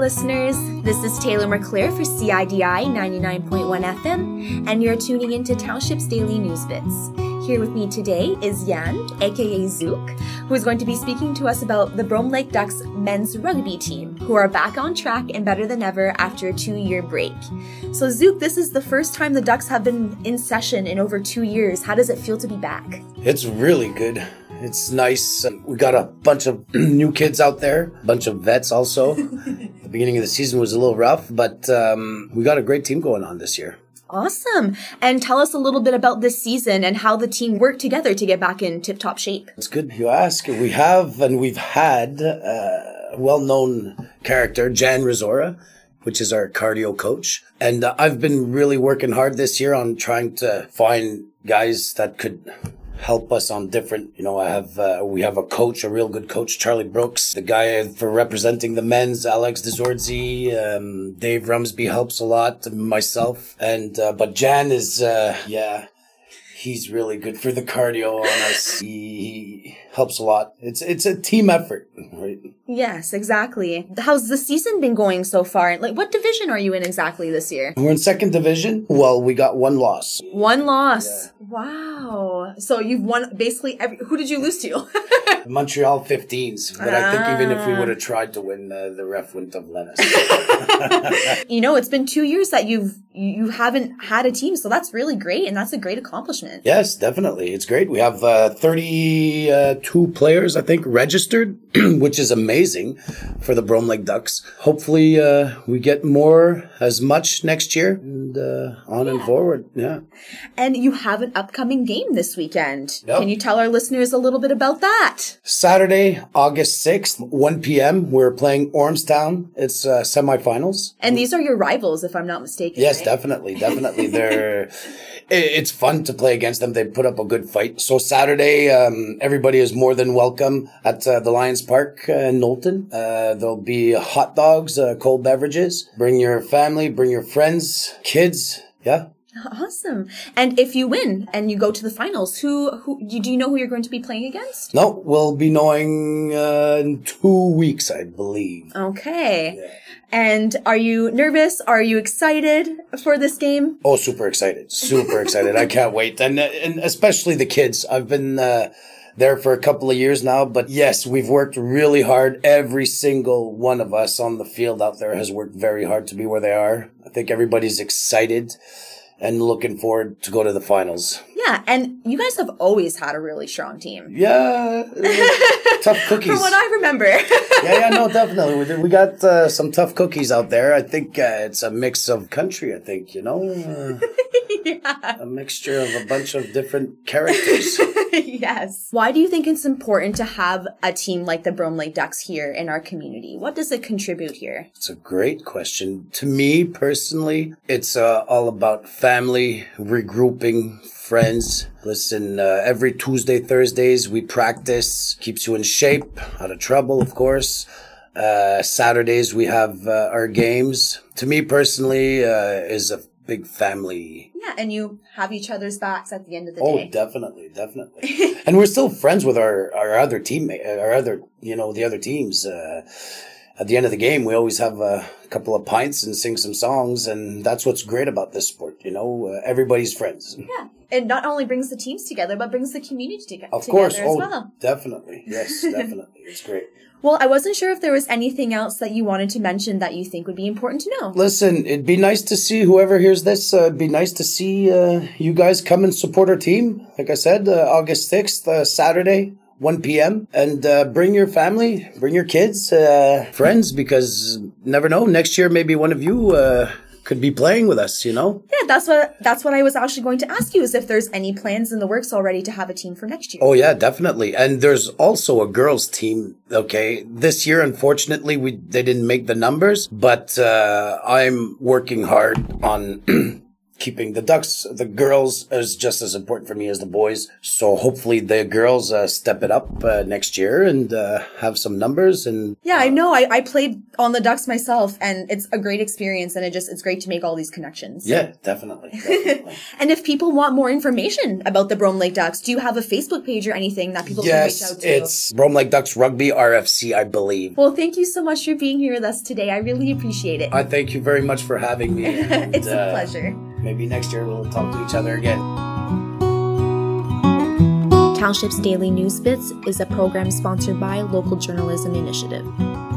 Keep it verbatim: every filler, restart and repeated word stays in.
listeners. This is Taylor McClure for C I D I ninety-nine point one F M, and you're tuning into Township's Daily News Bits. Here with me today is Jan, aka Zook, who is going to be speaking to us about the Brome Lake Ducks men's rugby team, who are back on track and better than ever after a two-year break. So Zook, this is the first time the Ducks have been in session in over two years. How does it feel to be back? It's really good. It's nice. We got a bunch of new kids out there, a bunch of vets also. The beginning of the season was a little rough, but um, we got a great team going on this year. Awesome. And tell us a little bit about this season and how the team worked together to get back in tip-top shape. It's good you ask. We have and we've had a well-known character, Jan Rizora, which is our cardio coach. And uh, I've been really working hard this year on trying to find guys that could help us on different, you know, I have, uh, we have a coach, a real good coach, Charlie Brooks, the guy for representing the men's, Alex Desorzi, um, Dave Rumsby helps a lot, myself, and, uh, but Jan is, uh, yeah, he's really good for the cardio on us. He, he helps a lot. It's, it's a team effort, right? Yes, exactly. How's the season been going so far? Like, what division are you in exactly this year? We're in second division. Well, we got one loss. One loss. Yeah. Wow. So you've won basically every, who did you lose to? Montreal fifteens. But ah. I think even if we would have tried to win, uh, the ref wouldn't have let us. You know, it's been two years that you've, you haven't had a team. So that's really great. And that's a great accomplishment. Yes, definitely. It's great. We have uh, thirty-two players, I think, registered, which is amazing for the Brome Lake Ducks. Hopefully, uh, we get more, as much next year and uh, on yeah. and forward. Yeah. And you have an upcoming game this weekend. Yep. Can you tell our listeners a little bit about that? Saturday, August sixth, one p.m. We're playing Ormstown. It's uh, semifinals. And these are your rivals, if I'm not mistaken. Yes, right? definitely. Definitely. They're... It's fun to play against them. They put up a good fight. So Saturday, um, everybody is more than welcome at uh, the Lions Park uh, in Knowlton. Uh, there'll be hot dogs, uh, cold beverages. Bring your family, bring your friends, kids. Yeah. Awesome. And if you win and you go to the finals, who, who do you know who you're going to be playing against? No, we'll be knowing uh, in two weeks, I believe. Okay. Yeah. And are you nervous? Are you excited for this game? Oh, super excited. Super excited. I can't wait. And, and especially the kids. I've been uh, there for a couple of years now. But yes, we've worked really hard. Every single one of us on the field out there has worked very hard to be where they are. I think everybody's excited and looking forward to go to the finals. Yeah, and you guys have always had a really strong team. Yeah, tough cookies. From what I remember. yeah, yeah, no, definitely. We, we got uh, some tough cookies out there. I think uh, it's a mix of country, I think, you know? Uh, yeah. A mixture of a bunch of different characters. Yes. Why do you think it's important to have a team like the Brome Lake Ducks here in our community? What does it contribute here? It's a great question. To me, personally, it's uh, all about family, regrouping, friends. Listen, uh, every Tuesday, Thursdays, we practice. Keeps you in shape, out of trouble, of course. Uh, Saturdays, we have uh, our games. To me, personally, uh, is a big family. Yeah, and you have each other's backs at the end of the oh, day. Oh, definitely, definitely. And we're still friends with our, our other teammates, our other, you know, the other teams. Uh, At the end of the game, we always have a couple of pints and sing some songs, and that's what's great about this sport, you know? Uh, everybody's friends. Yeah. It not only brings the teams together, but brings the community to- of together course. as Oh, well. Definitely. Yes, definitely. It's great. Well, I wasn't sure if there was anything else that you wanted to mention that you think would be important to know. Listen, it'd be nice to see whoever hears this. Uh, it'd be nice to see uh, you guys come and support our team. Like I said, uh, August sixth, uh, Saturday. one p.m. And uh, bring your family, bring your kids, uh, friends, because never know, next year maybe one of you uh, could be playing with us, you know? Yeah, that's what that's what I was actually going to ask you, is if there's any plans in the works already to have a team for next year. Oh, yeah, definitely. And there's also a girls' team, okay? This year, unfortunately, we they didn't make the numbers, but uh, I'm working hard on keeping the Ducks, the girls, is just as important for me as the boys. So hopefully the girls uh, step it up uh, next year and uh, have some numbers. And yeah, I know. I, I played on the Ducks myself, and it's a great experience, and it just it's great to make all these connections. Yeah, definitely. definitely. And if people want more information about the Brome Lake Ducks, do you have a Facebook page or anything that people yes, can reach out to? Yes, it's Brome Lake Ducks Rugby R F C, I believe. Well, thank you so much for being here with us today. I really appreciate it. I thank you very much for having me. And, it's a uh, pleasure. Maybe next year we'll talk to each other again. Township's Daily News Bits is a program sponsored by Local Journalism Initiative.